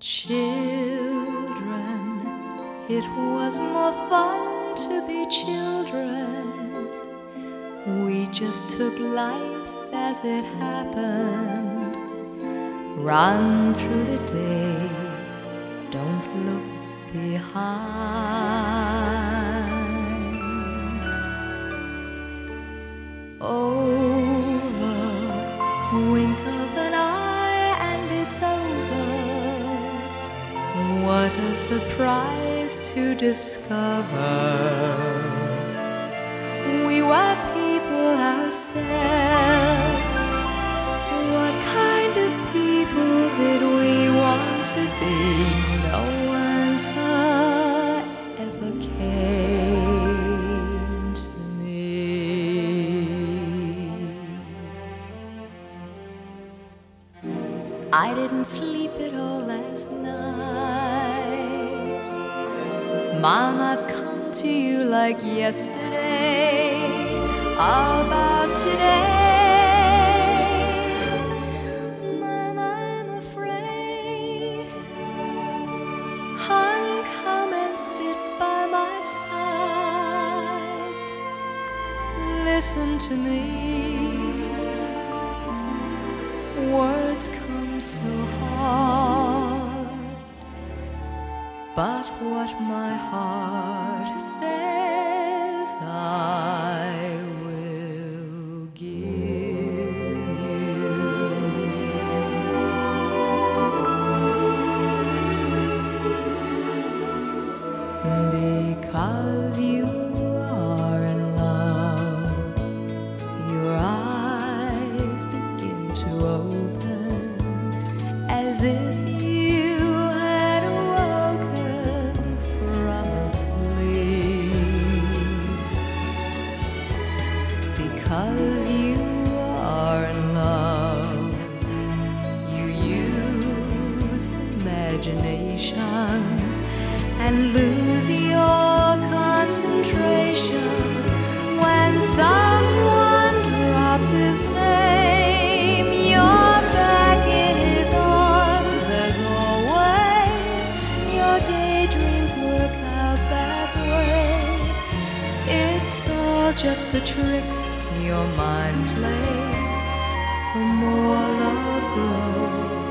Children, it was more fun to be children. We just took life as it happened. Run through the days, don't look behind. Over, wink of an eye and it's over. What a surprise to discover we were people ourselves. What kind of people did we want to be? No answer ever came to me. I didn't sleep at all last night. Mom, I've come to you like yesterday about today. Mom, I'm afraid. Hon, come and sit by my side. Listen to me. Words come so hard, but what my heart says I will give you. Because you are in love, your eyes begin to open as if you had awoken from a sleep. Because you are in love, you use imagination and lose your concentration when someone drops his name. You're back in his arms as always. Your daydreams work out that way. It's all just a trick your mind plays. The more love grows,